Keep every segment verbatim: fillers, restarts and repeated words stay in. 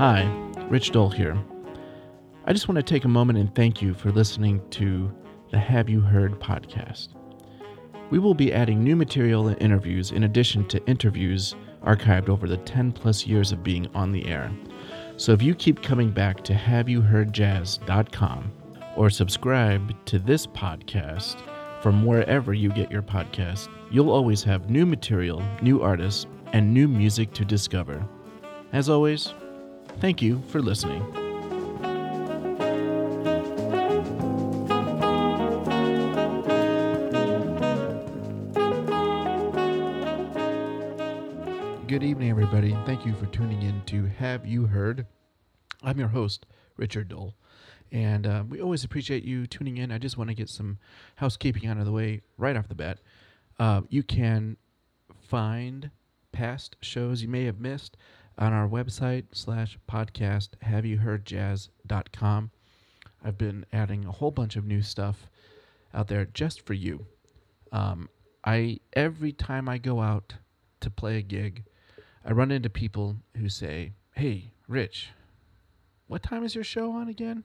Hi, Rich Dole here. I just want to take a moment and thank you for listening to the Have You Heard podcast. We will be adding new material and interviews in addition to interviews archived over the ten plus years of being on the air. So if you keep coming back to have you heard jazz dot com or subscribe to this podcast from wherever you get your podcast, you'll always have new material, new artists, and new music to discover. As always, thank you for listening. Good evening, everybody, and thank you for tuning in to Have You Heard. I'm your host, Richard Dole, and uh, we always appreciate you tuning in. I just want to get some housekeeping out of the way right off the bat. Uh, you can find past shows you may have missed on our website slash podcast, have you heard jazz dot com. I've been adding a whole bunch of new stuff out there just for you. Um, I every time I go out to play a gig, I run into people who say, "Hey, Rich, what time is your show on again?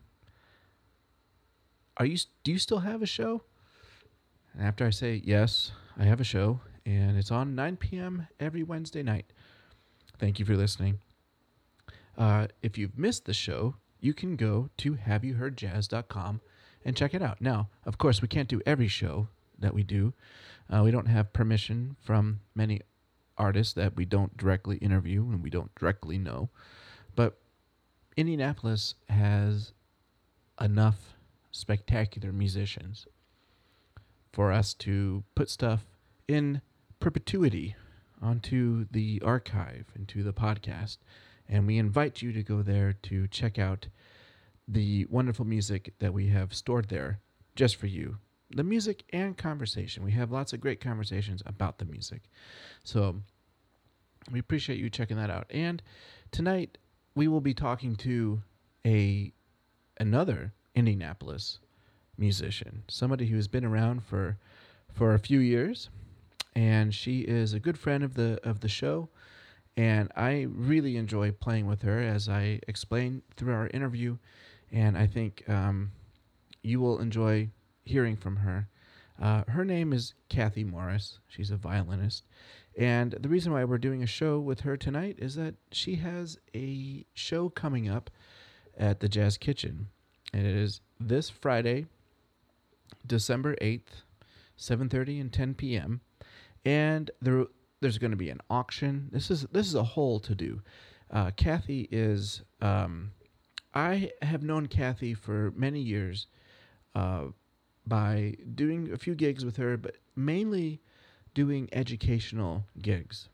Are you do you still have a show?" And after I say, "Yes, I have a show, and it's on nine p.m. every Wednesday night." Thank you for listening. Uh, if you've missed the show, you can go to have you heard jazz dot com and check it out. Now, of course, we can't do every show that we do. Uh, we don't have permission from many artists that we don't directly interview and we don't directly know. But Indianapolis has enough spectacular musicians for us to put stuff in perpetuity onto the archive, into the podcast. And we invite you to go there to check out the wonderful music that we have stored there just for you. The music and conversation. We have lots of great conversations about the music. So we appreciate you checking that out. And tonight we will be talking to a another Indianapolis musician, somebody who's been around for for a few years. And she is a good friend of the of the show, and I really enjoy playing with her, as I explained through our interview, and I think um, you will enjoy hearing from her. Uh, her name is Kathy Morris. She's a violinist, and the reason why we're doing a show with her tonight is that she has a show coming up at the Jazz Kitchen, and it is this Friday, December eighth, seven thirty and ten p.m., and there, there's going to be an auction. This is this is a whole to-do. Uh, Kathy is... Um, I have known Kathy for many years uh, by doing a few gigs with her, but mainly doing educational gigs.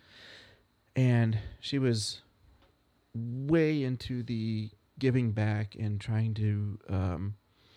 And she was way into the giving back and trying to um,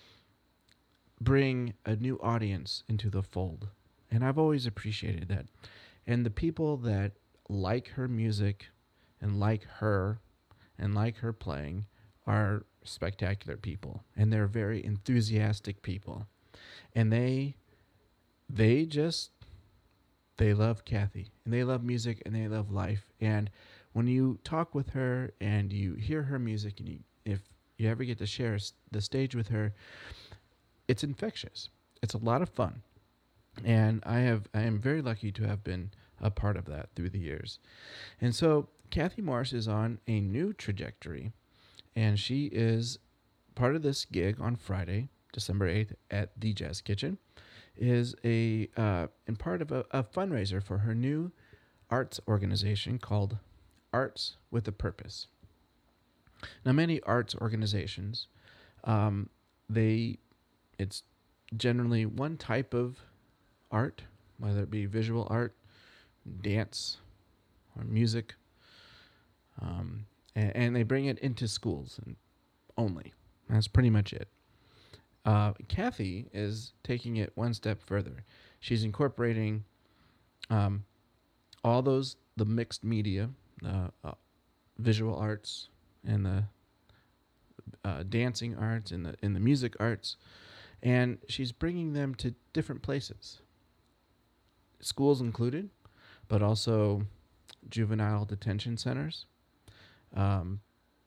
bring a new audience into the fold. And I've always appreciated that. And the people that like her music and like her and like her playing are spectacular people. And they're very enthusiastic people. And they they just, they love Kathy. And they love music and they love life. And when you talk with her and you hear her music, and you, if you ever get to share the stage with her, it's infectious. It's a lot of fun. And I have I am very lucky to have been a part of that through the years. And so Kathy Morris is on a new trajectory, and she is part of this gig on Friday, December eighth at the Jazz Kitchen, is a uh, and part of a, a fundraiser for her new arts organization called Arts with a Purpose. Now, many arts organizations, um, they it's generally one type of art, whether it be visual art, dance, or music, um, and, and they bring it into schools and only. That's pretty much it. Uh, Kathy is taking it one step further. She's incorporating um, all those, the mixed media, uh, uh, visual arts, and the uh, dancing arts, and the, and the music arts, and she's bringing them to different places. Schools included, but also juvenile detention centers, um,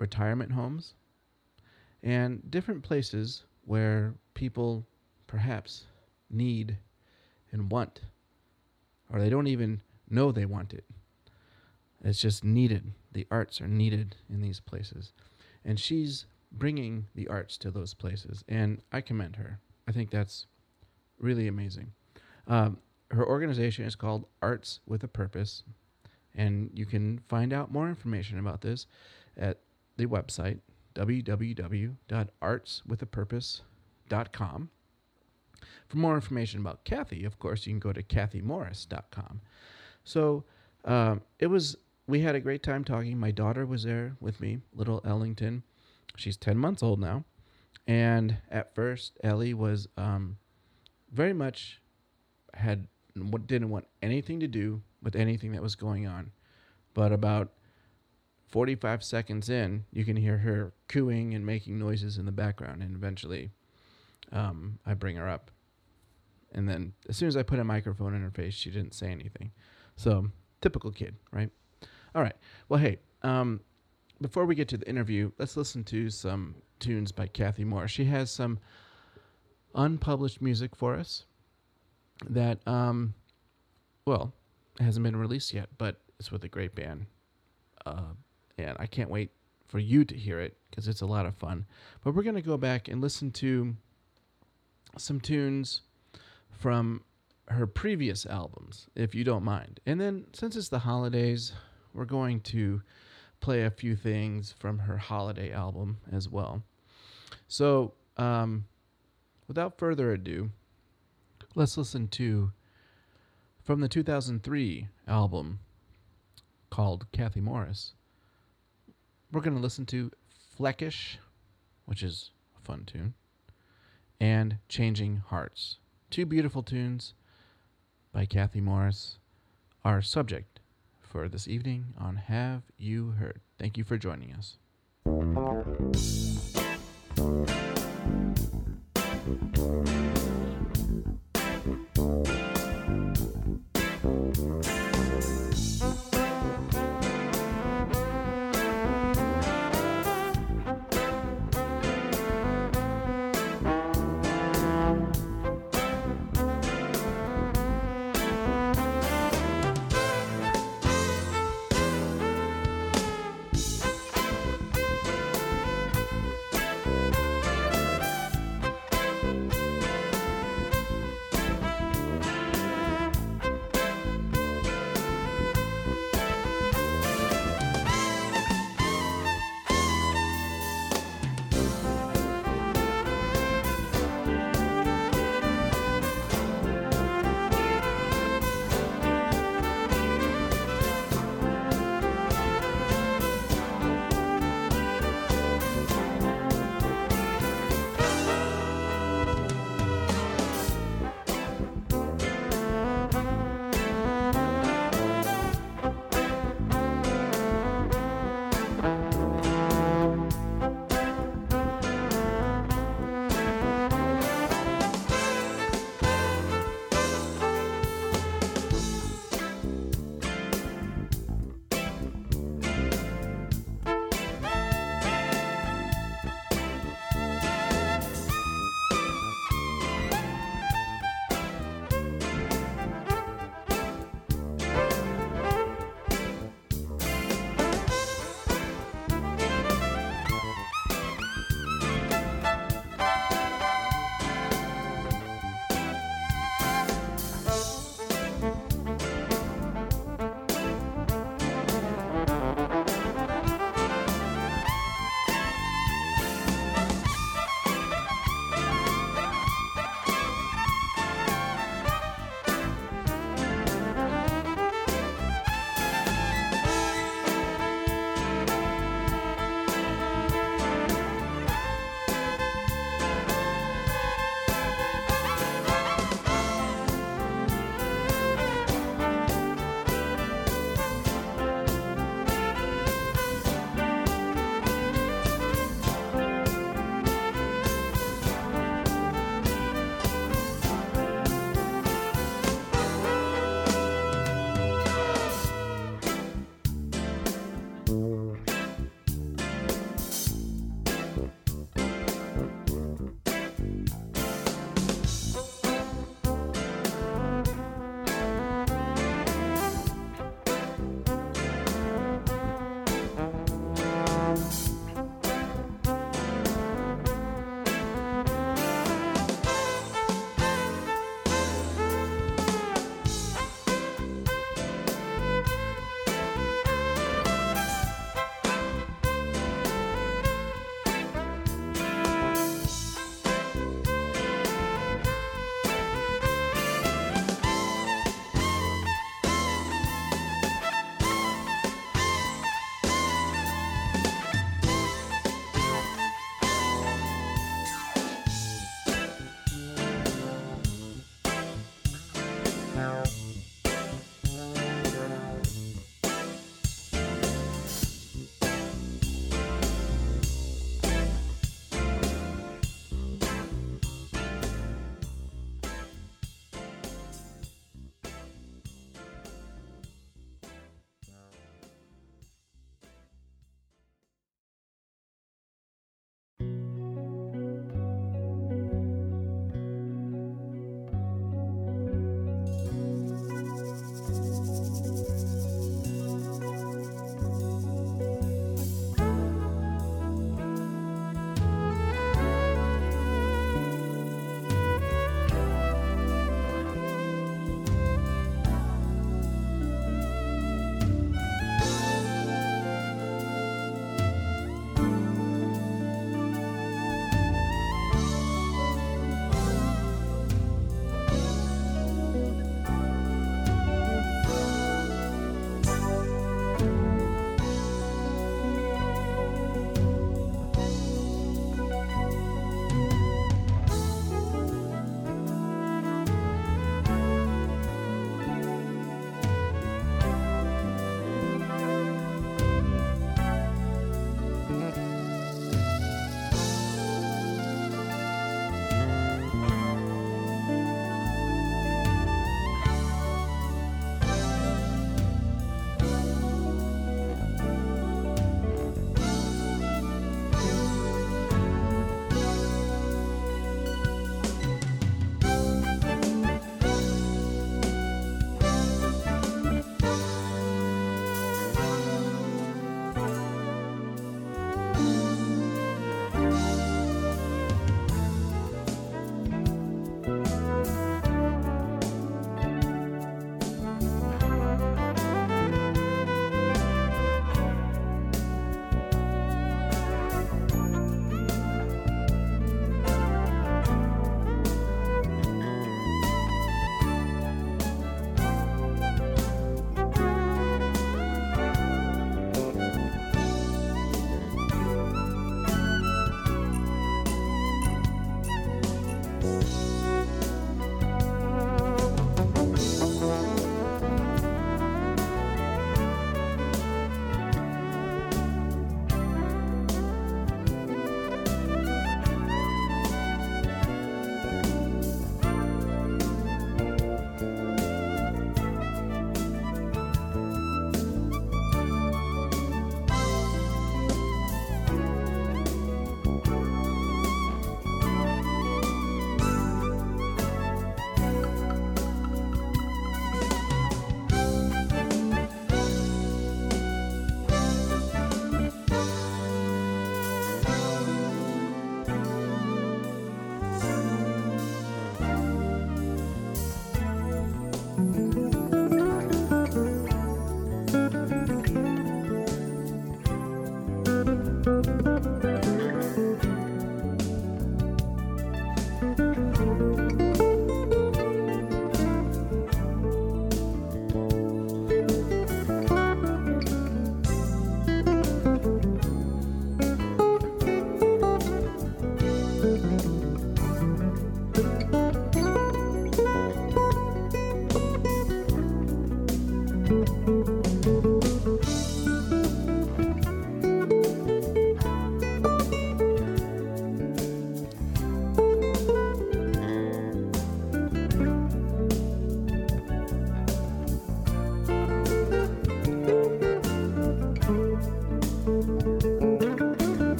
retirement homes, and different places where people perhaps need and want, or they don't even know they want it. It's just needed. The arts are needed in these places. And she's bringing the arts to those places, and I commend her. I think that's really amazing. Um, her organization is called Arts with a Purpose, and you can find out more information about this at the website, w w w dot arts with a purpose dot com. For more information about Kathy, of course, you can go to kathy morris dot com. So um, it was, we had a great time talking. My daughter was there with me, little Ellington. She's ten months old now. And at first, Ellie was um, very much had didn't want anything to do with anything that was going on. But about forty-five seconds in, you can hear her cooing and making noises in the background. And eventually, um, I bring her up. And then as soon as I put a microphone in her face, she didn't say anything. So, typical kid, right? All right. Well, hey, um, before we get to the interview, let's listen to some tunes by Kathy Morris. She has some unpublished music for us that, um, well, hasn't been released yet, but it's with a great band. Uh, and I can't wait for you to hear it because it's a lot of fun. But we're going to go back and listen to some tunes from her previous albums, if you don't mind. And then, since it's the holidays, we're going to play a few things from her holiday album as well. So, um, without further ado, let's listen to, from the two thousand three album called Kathy Morris, we're going to listen to Fleckish, which is a fun tune, and Changing Hearts. Two beautiful tunes by Kathy Morris, our subject for this evening on Have You Heard? Thank you for joining us.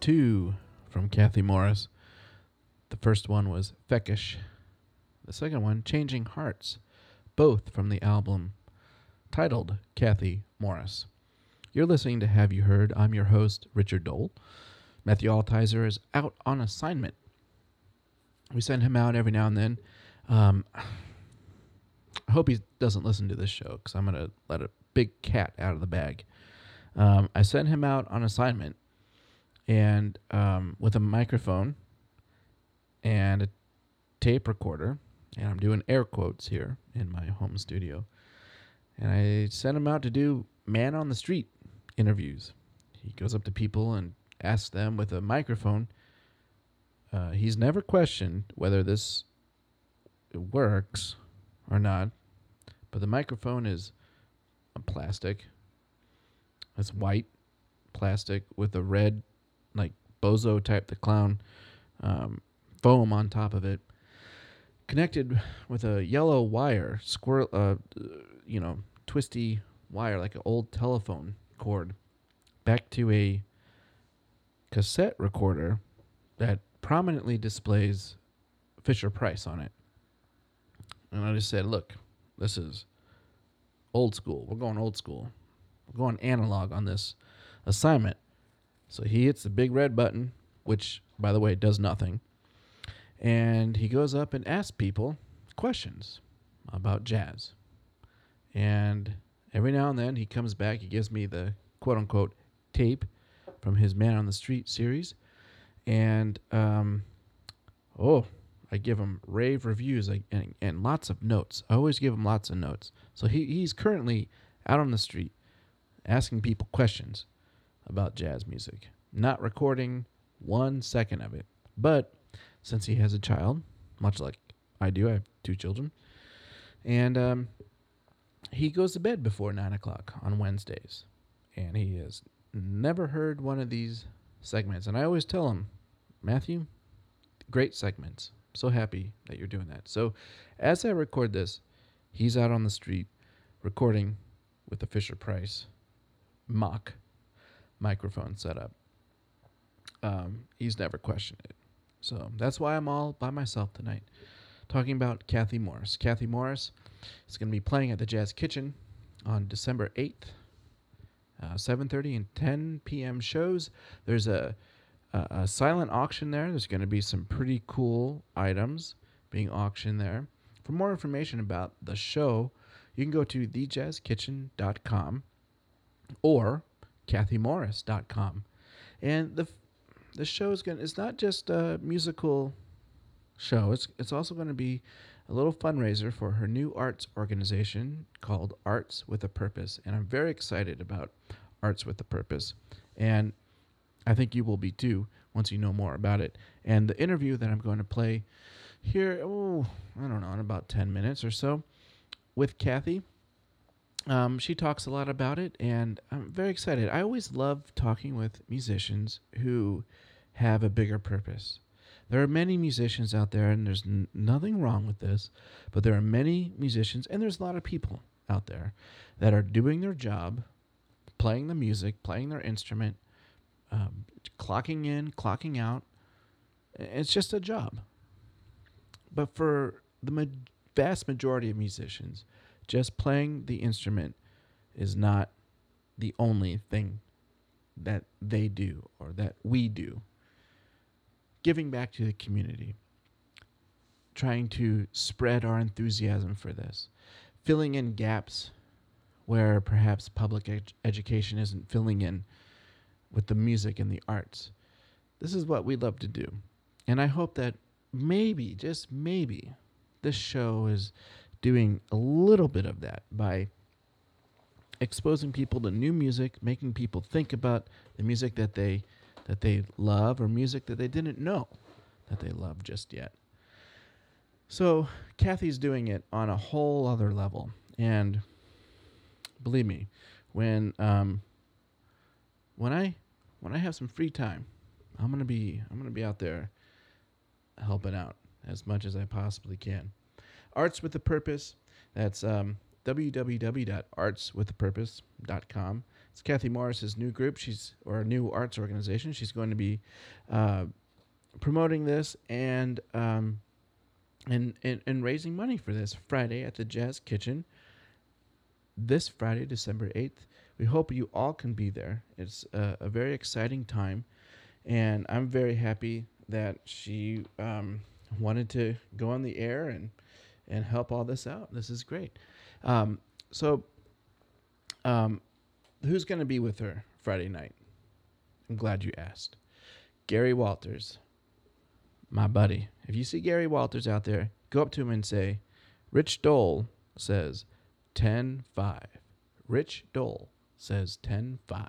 two from Kathy Morris. The first one was Feckish. The second one, Changing Hearts, both from the album titled Kathy Morris. You're listening to Have You Heard? I'm your host, Richard Dole. Matthew Altizer is out on assignment. We send him out every now and then. Um, I hope he doesn't listen to this show because I'm going to let a big cat out of the bag. Um, I sent him out on assignment and um, with a microphone and a tape recorder, and I'm doing air quotes here in my home studio. And I sent him out to do man on the street interviews. He goes up to people and asks them with a microphone. Uh, he's never questioned whether this works or not, but the microphone is a plastic. It's white plastic with a red, like Bozo type the clown um, foam on top of it, connected with a yellow wire, squirrel, uh, you know, twisty wire like an old telephone cord, back to a cassette recorder that prominently displays Fisher Price on it. And I just said, look, this is old school. We're going old school. We're going analog on this assignment. So he hits the big red button, which, by the way, does nothing. And he goes up and asks people questions about jazz. And every now and then he comes back. He gives me the quote-unquote tape from his Man on the Street series. And, um, oh, I give him rave reviews like, and, and lots of notes. I always give him lots of notes. So he, he's currently out on the street asking people questions about jazz music, not recording one second of it. But since he has a child, much like I do, I have two children, and um, he goes to bed before nine o'clock on Wednesdays, and he has never heard one of these segments. And I always tell him, Matthew, great segments. So happy that you're doing that. So as I record this, he's out on the street recording with the Fisher Price mock microphone setup. Um, he's never questioned it. So that's why I'm all by myself tonight, talking about Kathy Morris. Kathy Morris is going to be playing at the Jazz Kitchen on December eighth, uh, seven thirty and ten p.m. shows. There's a, a, a silent auction there. There's going to be some pretty cool items being auctioned there. For more information about the show, you can go to the jazz kitchen dot com or kathy morris dot com. And the the show is going it's not just a musical show. It's it's also going to be a little fundraiser for her new arts organization called Arts with a Purpose. And I'm very excited about Arts with a Purpose. And I think you will be too once you know more about it. And the interview that I'm going to play here, oh, I don't know, in about ten minutes or so with Kathy. Um, she talks a lot about it, and I'm very excited. I always love talking with musicians who have a bigger purpose. There are many musicians out there, and there's n- nothing wrong with this, but there are many musicians, and there's a lot of people out there that are doing their job, playing the music, playing their instrument, um, clocking in, clocking out. It's just a job. But for the ma- vast majority of musicians, just playing the instrument is not the only thing that they do or that we do. Giving back to the community, trying to spread our enthusiasm for this, filling in gaps where perhaps public ed- education isn't filling in with the music and the arts. This is what we love to do. And I hope that maybe, just maybe, this show is doing a little bit of that by exposing people to new music, making people think about the music that they that they love or music that they didn't know that they love just yet. So Kathy's doing it on a whole other level. And believe me, when um, when I when I have some free time, I'm gonna be I'm gonna be out there helping out as much as I possibly can. Arts with a Purpose. That's um, w w w dot arts with a purpose dot com. It's Kathy Morris's new group. She's or a new arts organization. She's going to be uh, promoting this and um, and, and and raising money for this Friday at the Jazz Kitchen. This Friday, December eighth. We hope you all can be there. It's a, a very exciting time, and I'm very happy that she um, wanted to go on the air and and help all this out. This is great. Um, so, um, who's going to be with her Friday night? I'm glad you asked. Gary Walters, my buddy. If you see Gary Walters out there, go up to him and say, Rich Dole says ten five. Rich Dole says ten five.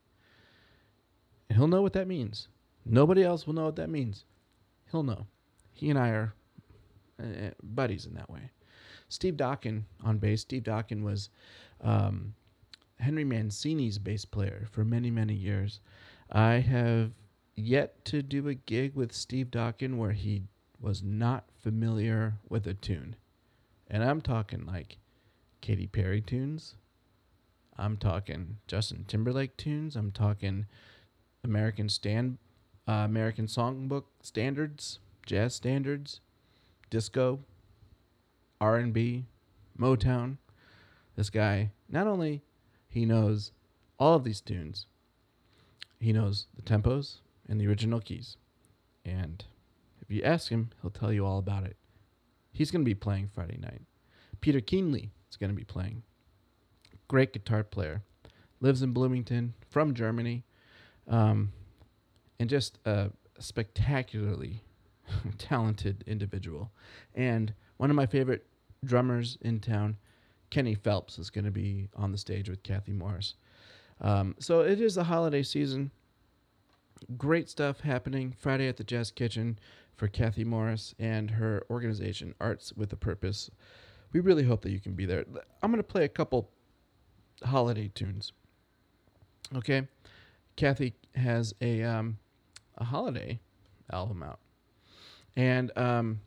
And he'll know what that means. Nobody else will know what that means. He'll know. He and I are uh, buddies in that way. Steve Dokken on bass. Steve Dokken was um, Henry Mancini's bass player for many, many years. I have yet to do a gig with Steve Dokken where he was not familiar with a tune. And I'm talking like Katy Perry tunes. I'm talking Justin Timberlake tunes. I'm talking American stand, uh, American songbook standards, jazz standards, disco, R and B, Motown. This guy, not only he knows all of these tunes, he knows the tempos and the original keys. And if you ask him, he'll tell you all about it. He's going to be playing Friday night. Peter Keenley is going to be playing. Great guitar player. Lives in Bloomington, from Germany. Um, and just a spectacularly talented individual. And one of my favorite drummers in town, Kenny Phelps, is going to be on the stage with Kathy Morris. Um, so it is the holiday season. Great stuff happening Friday at the Jazz Kitchen for Kathy Morris and her organization, Arts with a Purpose. We really hope that you can be there. I'm going to play a couple holiday tunes. Okay? Kathy has a um, a holiday album out. And um,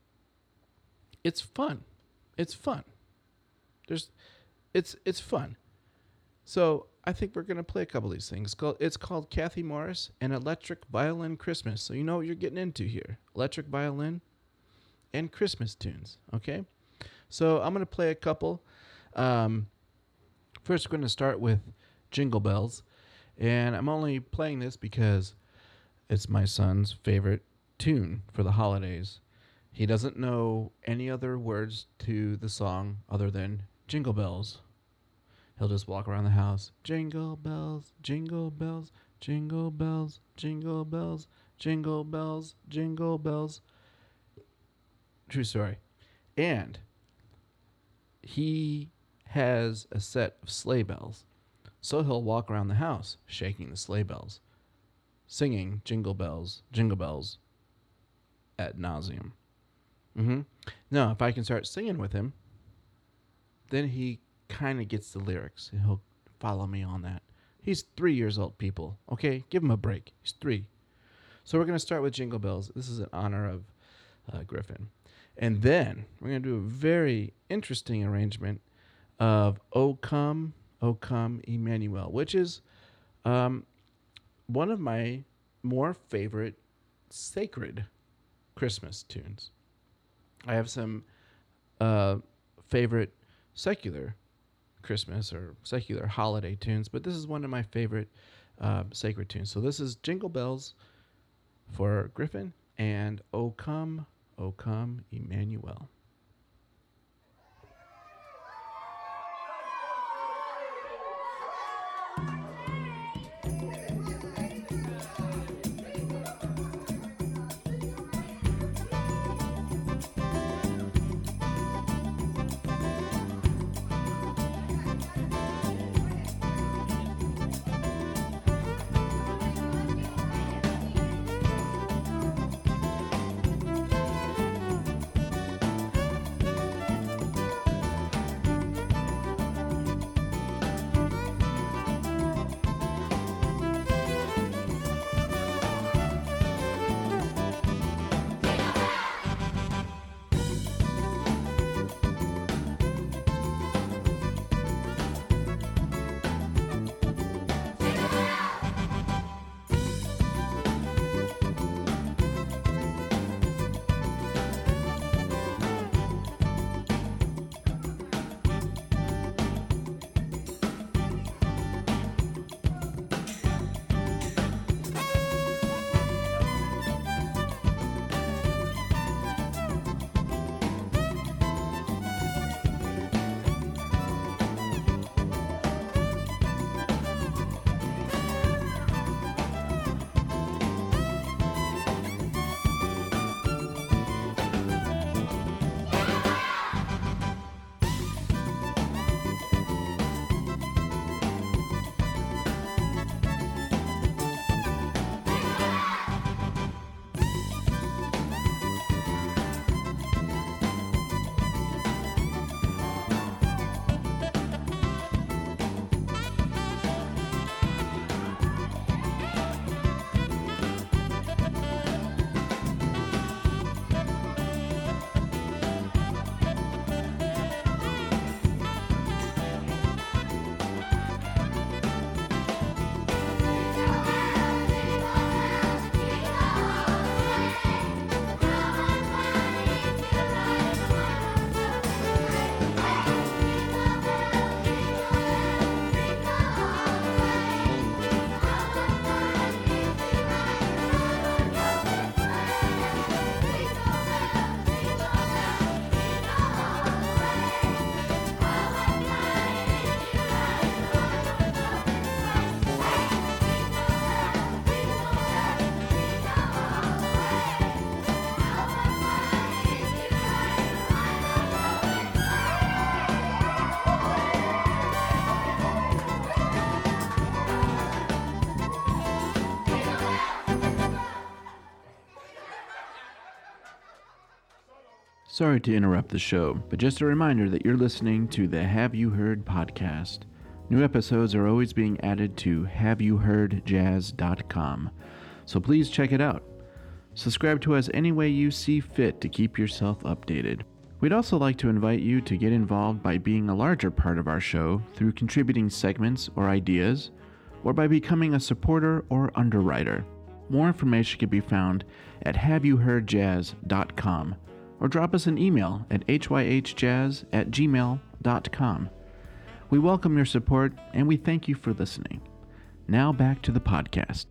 it's fun. It's fun. There's it's it's fun. So I think we're going to play a couple of these things. It's called, it's called Kathy Morris and Electric Violin Christmas. So you know what you're getting into here. Electric violin and Christmas tunes. Okay? So I'm going to play a couple. Um, first, we're going to start with Jingle Bells. And I'm only playing this because it's my son's favorite tune for the holidays. He doesn't know any other words to the song other than Jingle Bells. He'll just walk around the house. Jingle bells, jingle bells, jingle bells, jingle bells, jingle bells, jingle bells. True story. And he has a set of sleigh bells. So he'll walk around the house shaking the sleigh bells, singing jingle bells, jingle bells ad nauseum. Mm-hmm. Now, if I can start singing with him, then he kind of gets the lyrics and he'll follow me on that. He's three years old, people. Okay, give him a break. He's three. So we're going to start with Jingle Bells. This is in honor of uh, Griffin. And then we're going to do a very interesting arrangement of O Come, O Come, Emmanuel, which is um, one of my more favorite sacred Christmas tunes. I have some uh, favorite secular Christmas or secular holiday tunes, but this is one of my favorite uh, sacred tunes. So this is Jingle Bells for Griffin and O Come, O Come, Emmanuel. Sorry to interrupt the show, but just a reminder that you're listening to the Have You Heard podcast. New episodes are always being added to have you heard jazz dot com, so please check it out. Subscribe to us any way you see fit to keep yourself updated. We'd also like to invite you to get involved by being a larger part of our show through contributing segments or ideas, or by becoming a supporter or underwriter. More information can be found at have you heard jazz dot com, or drop us an email at h y h jazz at gmail dot com. We welcome your support, and we thank you for listening. Now back to the podcast.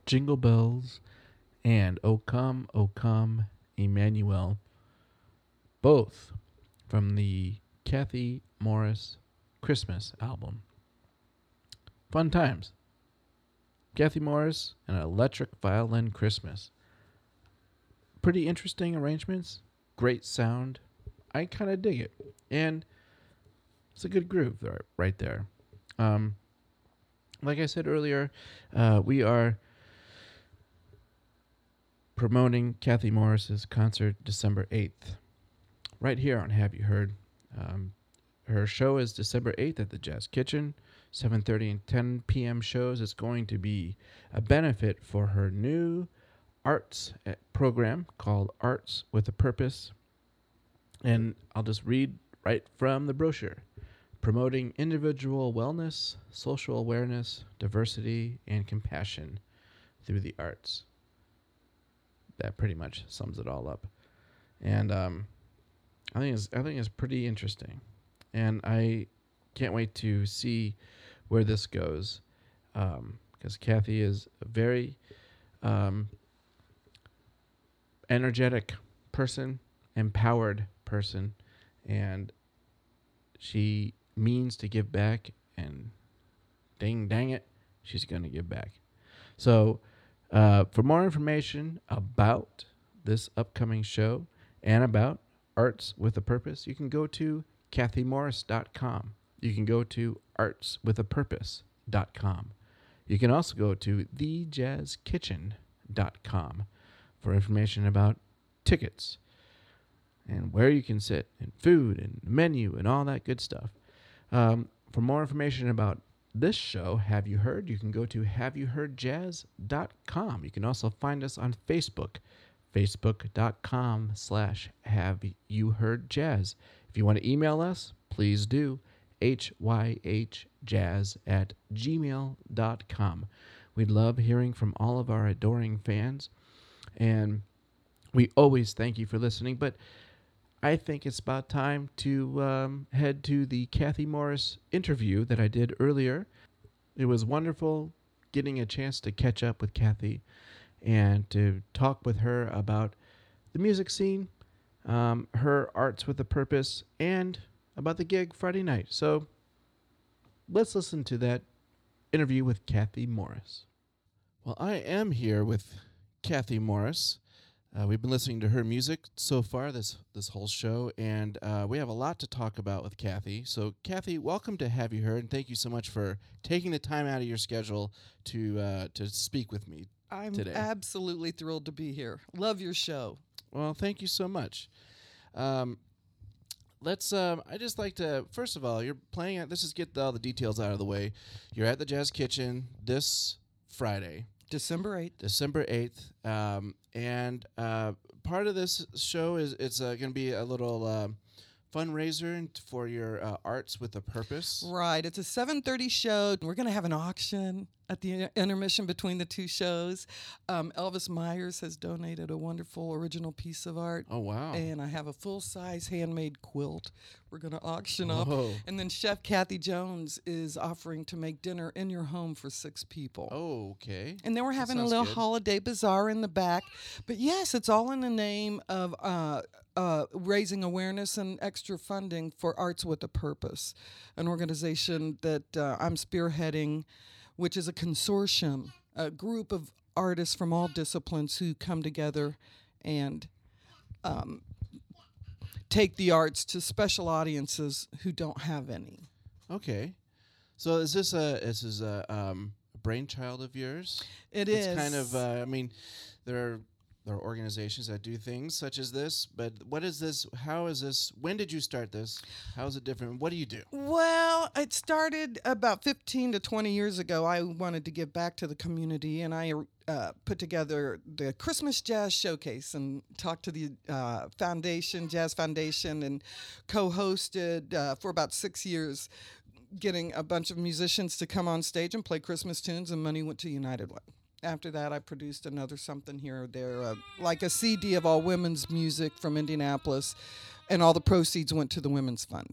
Jingle Bells and O Come, O Come, Emmanuel, both from the Kathy Morris Christmas album. Fun times. Kathy Morris, An Electric Violin Christmas. Pretty interesting arrangements. Great sound. I kind of dig it. And it's a good groove there, right there. Um, like I said earlier, uh, we are promoting Kathy Morris's concert December eighth. Right here on Have You Heard. Um, her show is December eighth at the Jazz Kitchen. seven thirty and ten p.m. shows. It's going to be a benefit for her new arts program called Arts with a Purpose. And I'll just read right from the brochure. Promoting individual wellness, social awareness, diversity, and compassion through the arts. That pretty much sums it all up. And um, I think it's I think it's pretty interesting. And I can't wait to see where this goes, because um, Kathy is a very um, energetic person, empowered person, and she means to give back, and ding dang it, she's going to give back. So uh, for more information about this upcoming show and about Arts with a Purpose, you can go to kathy morris dot com. You can go to arts with a purpose dot com. You can also go to the jazz kitchen dot com for information about tickets and where you can sit and food and menu and all that good stuff. Um, for more information about this show, Have You Heard, you can go to have you heard jazz dot com. You can also find us on Facebook, facebook dot com slash have you heard jazz. If you want to email us, please do. H Y H jazz at gmail dot com. We'd love hearing from all of our adoring fans, and we always thank you for listening. But I think it's about time to um, head to the Kathy Morris interview that I did earlier. It was wonderful getting a chance to catch up with Kathy and to talk with her about the music scene, um, her Arts with a Purpose, and about the gig Friday night. So let's listen to that interview with Kathy Morris. Well, I am here with Kathy Morris. Uh, we've been listening to her music so far this this whole show, and uh, we have a lot to talk about with Kathy. So, Kathy, welcome to Have You Heard, and thank you so much for taking the time out of your schedule to uh, to speak with me I'm today. absolutely thrilled to be here. Love your show. Well, thank you so much. Um, let's. Um, I just like to first of all, you're playing at. Let's just get all the details out of the way. You're at the Jazz Kitchen this Friday. December eighth. December eighth. Um, and uh, part of this show is it's uh, going to be a little uh, fundraiser for your uh, Arts with a Purpose. Right. It's a seven thirty show. We're going to have an auction at the inter- intermission between the two shows. Um, Elvis Myers has donated a wonderful original piece of art. Oh, wow. And I have a full-size handmade quilt we're going to auction off. Oh. And then Chef Kathy Jones is offering to make dinner in your home for six people. Oh, okay. And then we're That having a sounds little good. holiday bazaar in the back. But yes, it's all in the name of uh, uh, raising awareness and extra funding for Arts with a Purpose, an organization that uh, I'm spearheading, which is a consortium, a group of artists from all disciplines who come together and um, take the arts to special audiences who don't have any. Okay. So is this a is this a um, brainchild of yours? It it's is. kind of. Uh, I mean, there are there are organizations that do things such as this. But what is this? How is this? When did you start this? How is it different? What do you do? Well, it started about fifteen to twenty years ago. I wanted to give back to the community, and I uh, put together the Christmas Jazz Showcase and talked to the uh, foundation, Jazz Foundation, and co-hosted uh, for about six years, getting a bunch of musicians to come on stage and play Christmas tunes, and money went to United Way. After that, I produced another something here or there, uh, like a C D of all women's music from Indianapolis, and all the proceeds went to the Women's Fund. Mm-hmm.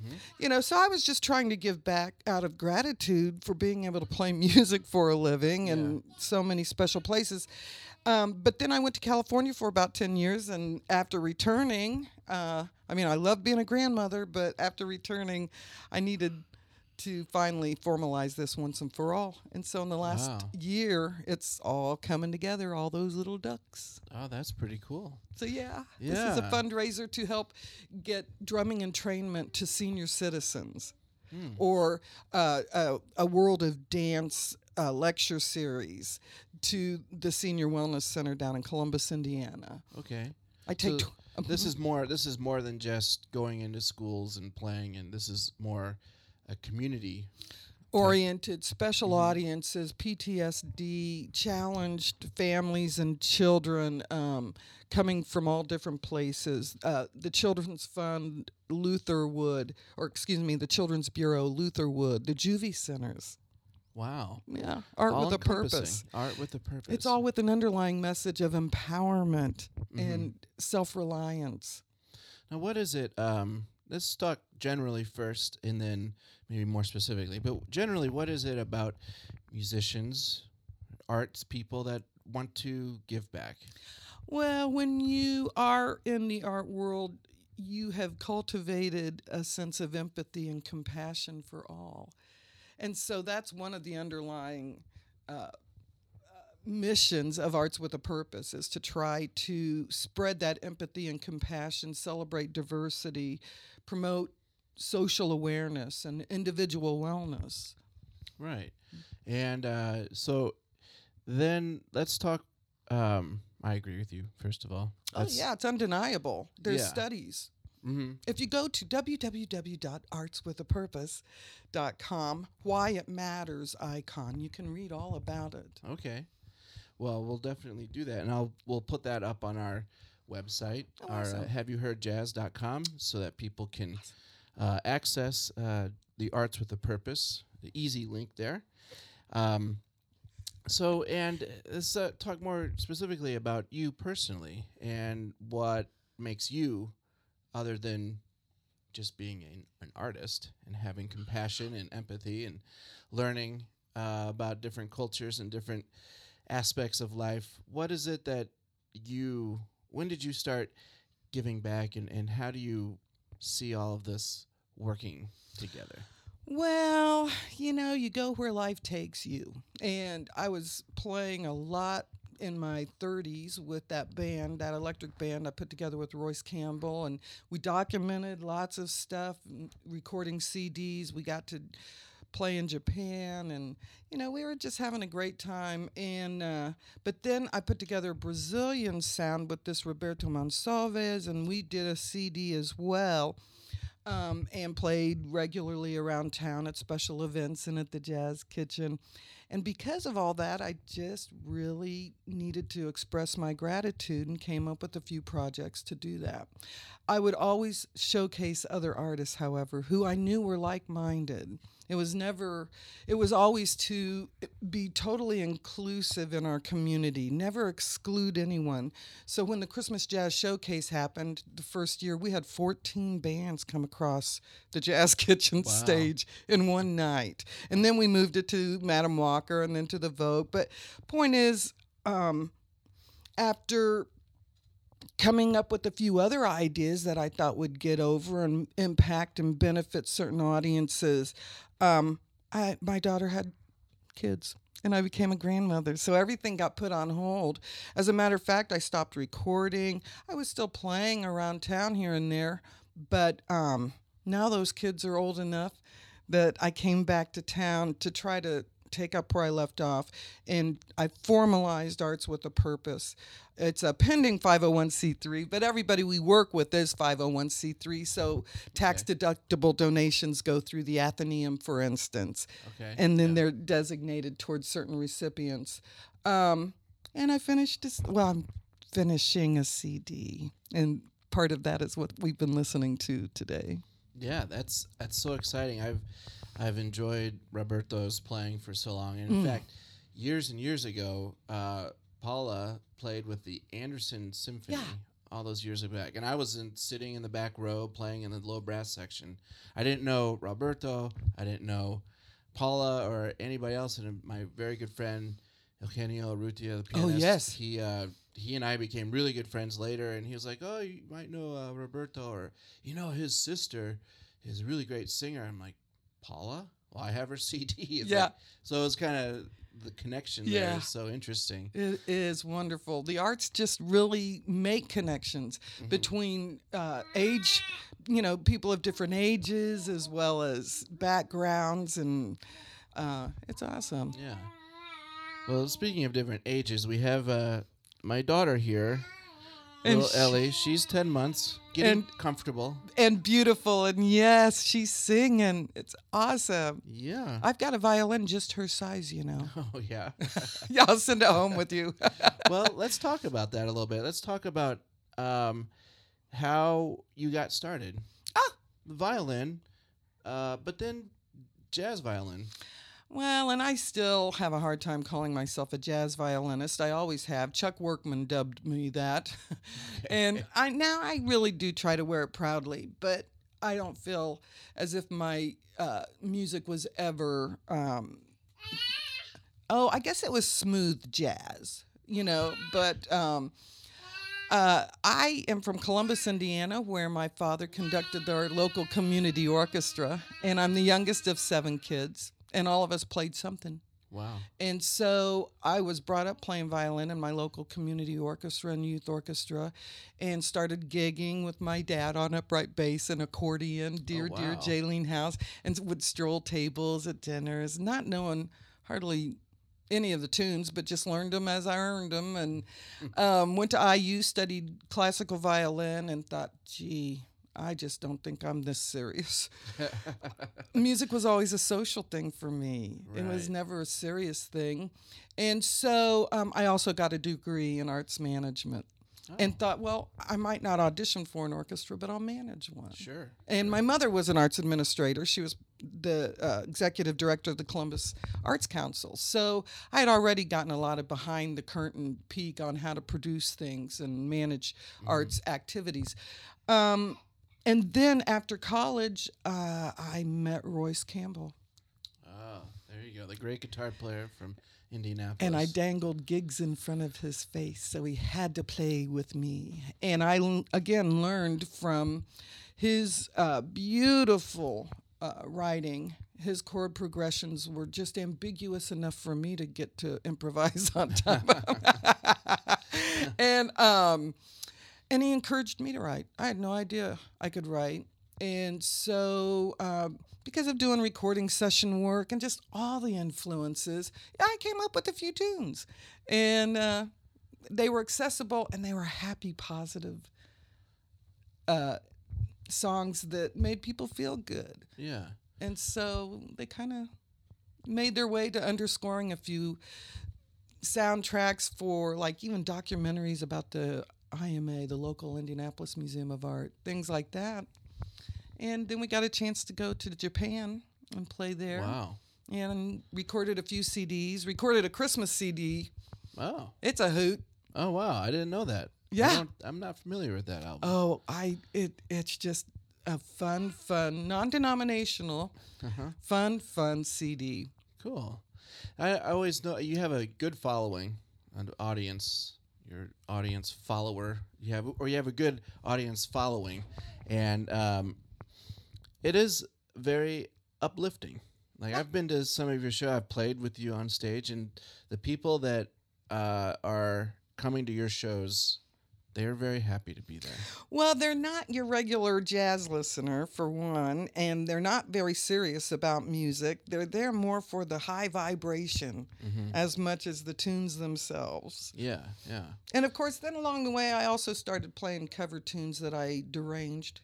Mm-hmm. You know, so I was just trying to give back out of gratitude for being able to play music for a living Yeah. in so many special places. Um, but then I went to California for about ten years, and after returning, uh, I mean, I love being a grandmother, but after returning, I needed to finally formalize this once and for all. And so in the last Wow. year, it's all coming together, all those little ducks. Oh, that's pretty cool. So yeah, this is a Yeah. fundraiser to help get drumming entrainment to senior citizens, Hmm. or uh, a, a World of Dance uh, lecture series to the Senior Wellness Center down in Columbus, Indiana. Okay. I take. So tw- this is more. This is more than just going into schools and playing, and this is more a community. oriented special Mhm. audiences, P T S D, challenged families and children um, coming from all different places. Uh, the Children's Fund, Lutherwood, or excuse me, the Children's Bureau, Lutherwood, the Juvie Centers. Wow. Yeah, art All with a encompassing. purpose. Art with a purpose. It's all with an underlying message of empowerment Mhm. and self-reliance. Now, what is it? Um, let's talk generally first, and then maybe more specifically. But generally, what is it about musicians, arts people that want to give back? Well, when you are in the art world, you have cultivated a sense of empathy and compassion for all. And so that's one of the underlying uh, uh, missions of Arts with a Purpose, is to try to spread that empathy and compassion, celebrate diversity, promote social awareness and individual wellness. Right. And uh, so then let's talk. Um, I agree with you, first of all. Oh, yeah, it's undeniable. There's Yeah. studies. Mm-hmm. If you go to w w w dot arts with a purpose dot com, Why It Matters icon, you can read all about it. Okay. Well, we'll definitely do that, and I'll we'll put that up on our website, Oh, our awesome. uh, have you heard jazz dot com, so that people can uh, access uh, the Arts with a Purpose, the easy link there. Um, so, and let's uh, talk more specifically about you personally and what makes you, other than just being an, an artist and having compassion and empathy and learning uh, about different cultures and different aspects of life. What is it that you, when did you start giving back, and, and how do you see all of this working together? Well, you know, you go where life takes you. And I was playing a lot in my thirties with that band, that electric band I put together with Royce Campbell, and we documented lots of stuff, m- recording C Ds. We got to play in Japan, and you know, we were just having a great time. And uh, but then I put together a Brazilian sound with this Roberto Monsalves, and we did a C D as well. Um, and played regularly around town at special events and at the Jazz Kitchen. And because of all that, I just really needed to express my gratitude and came up with a few projects to do that. I would always showcase other artists, however, who I knew were like-minded. It was never, it was always to be totally inclusive in our community, never exclude anyone. So when the Christmas Jazz Showcase happened the first year, we had fourteen bands come across the Jazz Kitchen Wow. stage in one night. And then we moved it to Madam Walker and then to the Vogue. But point is, um, after coming up with a few other ideas that I thought would get over and impact and benefit certain audiences, um, I, my daughter had kids and I became a grandmother. So everything got put on hold. As a matter of fact, I stopped recording. I was still playing around town here and there, but um, now those kids are old enough that I came back to town to try to take up where I left off, and I formalized Arts with a Purpose. It's a pending five oh one c three, but everybody we work with is five oh one c three, so tax-deductible donations go through the Athenaeum, for instance, Okay. and then Yeah. they're designated towards certain recipients. Um, and I finished this, well, I'm finishing a C D, and part of that is what we've been listening to today. Yeah, that's that's so exciting. I've I've enjoyed Roberto's playing for so long. And in Mm. fact, years and years ago, uh, Paula played with the Anderson Symphony Yeah. all those years back, and I was in, sitting in the back row playing in the low brass section. I didn't know Roberto. I didn't know Paula or anybody else. And my very good friend Eugenio Urrutia, the pianist. Oh, yes. He uh, he and I became really good friends later, and he was like, "Oh, you might know uh, Roberto, or you know his sister is a really great singer." I'm like, "Paula? Well, I have her C D." It's Yeah. like, so it was kind of the connection there Yeah. is so interesting. It is wonderful. The arts just really make connections Mhm. between uh, age, you know, people of different ages as well as backgrounds, and uh, it's awesome. Yeah. Well, speaking of different ages, we have uh, my daughter here, And little she- Ellie. She's ten months, getting And- comfortable. And beautiful, and yes, she's singing. It's awesome. Yeah. I've got a violin just her size, you know. Oh, yeah. Yeah, I'll send it home with you. Well, let's talk about that a little bit. Let's talk about um, how you got started. Ah! The violin, uh, but then jazz violin. Well, and I still have a hard time calling myself a jazz violinist. I always have. Chuck Workman dubbed me that. And I now I really do try to wear it proudly, but I don't feel as if my uh, music was ever um, oh, I guess it was smooth jazz, you know, but um, uh, I am from Columbus, Indiana, where my father conducted our local community orchestra, and I'm the youngest of seven kids, and all of us played something. Wow. And so I was brought up playing violin in my local community orchestra and youth orchestra, and started gigging with my dad on upright bass and accordion, Dear, Oh, Dear wow. Jaylene House, and would stroll tables at dinners, not knowing hardly any of the tunes, but just learned them as I earned them. And um, went to I U, studied classical violin, and thought, gee, I just don't think I'm this serious. Music was always a social thing for me. It was Right. never a serious thing. And so um, I also got a degree in arts management Oh, and thought, well, I might not audition for an orchestra, but I'll manage one. sure. And my mother was an arts administrator. She was the uh, executive director of the Columbus Arts Council. So I had already gotten a lot of behind the curtain peek on how to produce things and manage arts activities. Um, and then after college, uh, I met Royce Campbell. Oh, there you go. The great guitar player from Indianapolis. And I dangled gigs in front of his face, so he had to play with me. And I, l- again, learned from his uh, beautiful uh, writing. His chord progressions were just ambiguous enough for me to get to improvise on top of. and um, and he encouraged me to write. I had no idea I could write. And so, um, because of doing recording session work and just all the influences, I came up with a few tunes. And uh, they were accessible, and they were happy, positive uh, songs that made people feel good. Yeah. And so they kind of made their way to underscoring a few soundtracks for, like, even documentaries about the I M A, the local Indianapolis Museum of Art, things like that. And then we got a chance to go to Japan and play there. Wow. And recorded a few C Ds, recorded a Christmas C D. Oh. It's a hoot. Oh, wow. I didn't know that. I Yeah. don't- I'm not familiar with that album. Oh, I it it's just a fun, fun, non-denominational, Uh-huh. fun, fun C D. Cool. I, I always know you have a good following, an audience. Your audience follower. You have, or you have a good audience following, and um, it is very uplifting. Like, I've been to some of your show. I've played with you on stage, and the people that uh, are coming to your shows, they are very happy to be there. Well, they're not your regular jazz listener, for one, and they're not very serious about music. They're there more for the high vibration Mm-hmm. as much as the tunes themselves. Yeah, yeah. And of course, then along the way, I also started playing cover tunes that I deranged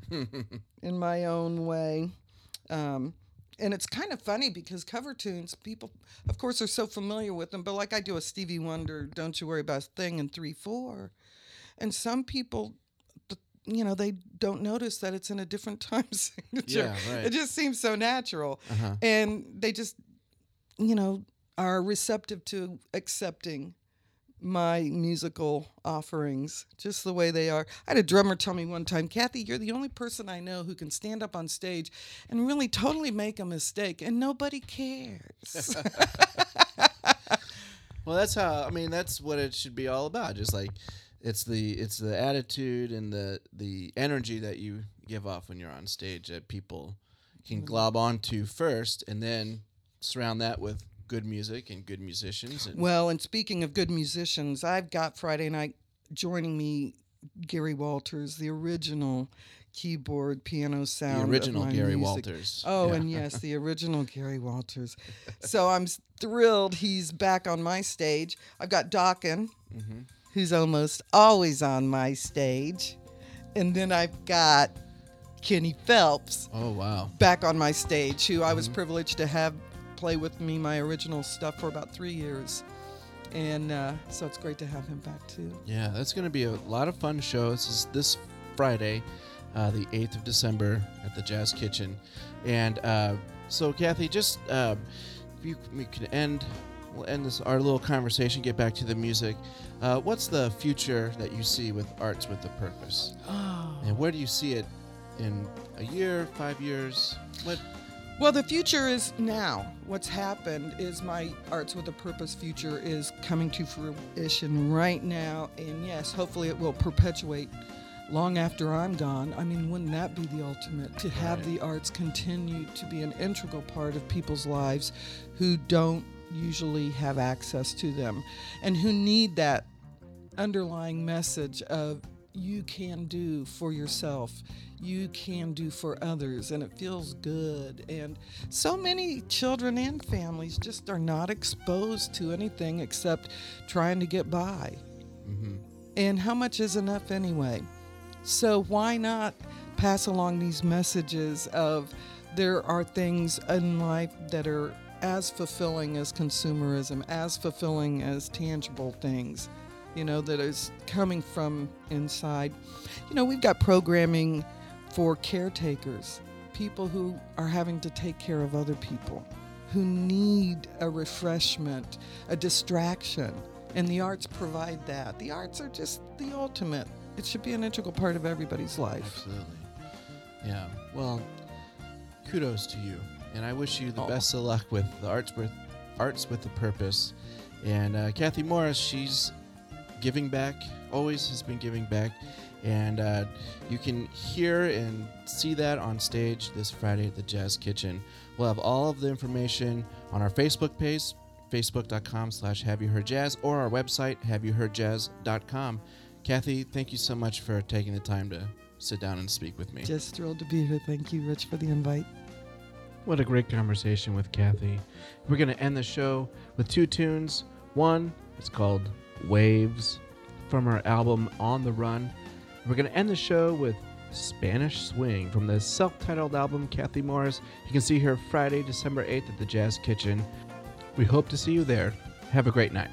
in my own way. Um, and it's kind of funny because cover tunes, people, of course, are so familiar with them. But like I do a Stevie Wonder, Don't You Worry About a Thing in three four. And some people, th- you know, they don't notice that it's in a different time signature. Yeah, right. It just seems so natural. Uh-huh. And they just, you know, are receptive to accepting my musical offerings just the way they are. I had a drummer tell me one time, Kathy, you're the only person I know who can stand up on stage and really totally make a mistake and nobody cares. Well, that's how, I mean, that's what it should be all about. Just like it's the it's the attitude and the, the energy that you give off when you're on stage that people can glob onto first, and then surround that with good music and good musicians. And well, and speaking of good musicians, I've got Friday night joining me Gary Walters, the original keyboard piano sound. The original of my Gary music. Walters. Oh, Yeah. and yes, the original Gary Walters. So I'm thrilled he's back on my stage. I've got Dawkin, Mm-hmm. who's almost always on my stage. And then I've got Kenny Phelps Oh, wow. back on my stage, who I was Mm-hmm. privileged to have play with me my original stuff for about three years. And uh, so it's great to have him back, too. Yeah, that's going to be a lot of fun show. This is this Friday, uh, the eighth of December at the Jazz Kitchen. And uh, so, Kathy, just uh, if you we can end, we'll end this our little conversation, get back to the music. Uh, what's the future that you see with Arts with a Purpose? Oh. And where do you see it in a year, five years? What? Well, the future is now. What's happened is my Arts with a Purpose future is coming to fruition right now. And yes, hopefully it will perpetuate long after I'm gone. I mean, wouldn't that be the ultimate? To have Right. the arts continue to be an integral part of people's lives who don't usually have access to them and who need that underlying message of you can do for yourself, you can do for others, and it feels good. And so many children and families just are not exposed to anything except trying to get by. Mm-hmm. And how much is enough anyway? So why not pass along these messages of there are things in life that are as fulfilling as consumerism, as fulfilling as tangible things, you know, that is coming from inside. You know, we've got programming for caretakers, people who are having to take care of other people, who need a refreshment, a distraction, and the arts provide that. The arts are just the ultimate. It should be an integral part of everybody's life. Absolutely. Yeah. Well, kudos to you, and I wish you the Oh. best of luck with the Arts with Arts with a Purpose. And uh, Kathy Morris, she's giving back. Always has been giving back, and uh, you can hear and see that on stage this Friday at the Jazz Kitchen. We'll have all of the information on our Facebook page, facebook.com slash Have You Heard Jazz, or our website, have you heard jazz dot com. Kathy, thank you so much for taking the time to sit down and speak with me. Just thrilled to be here. Thank you, Rich, for the invite. What a great conversation with Kathy. We're going to end the show with two tunes. One is called Waves from her album On the Run. We're going to end the show with Spanish Swing from the self-titled album Kathy Morris. You can see her Friday, December eighth at the Jazz Kitchen. We hope to see you there. Have a great night.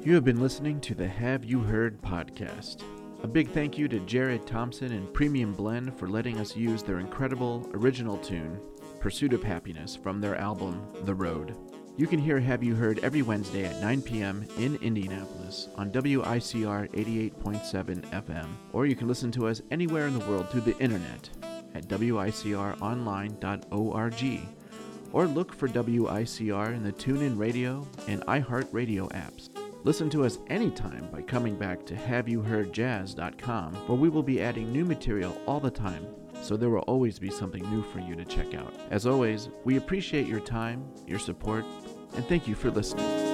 You have been listening to the Have You Heard podcast. A big thank you to Jared Thompson and Premium Blend for letting us use their incredible original tune, Pursuit of Happiness, from their album, The Road. You can hear Have You Heard every Wednesday at nine p.m. in Indianapolis on W I C R eighty-eight point seven F M, or you can listen to us anywhere in the world through the internet at W I C R online dot org, or look for W I C R in the TuneIn Radio and iHeartRadio apps. Listen to us anytime by coming back to have you heard jazz dot com, where we will be adding new material all the time, so there will always be something new for you to check out. As always, we appreciate your time, your support, and thank you for listening.